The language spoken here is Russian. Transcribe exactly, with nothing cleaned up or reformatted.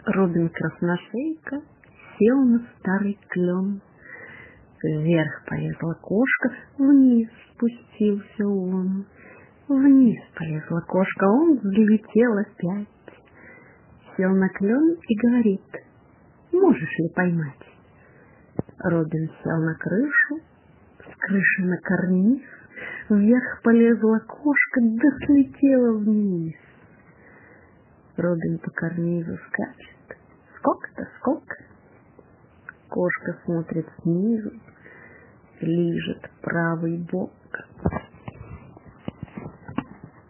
Робин Красношейка сел на старый клен. Вверх полезла кошка, вниз спустился он. Вниз полезла кошка, он взлетел опять. Сел на клен и говорит: можешь ли поймать? Робин сел на крышу, с крыши на карниз. Вверх полезла кошка, да слетела вниз. Робин по карнизу скачет, скок-то скок. Кошка смотрит снизу, лижет правый бок.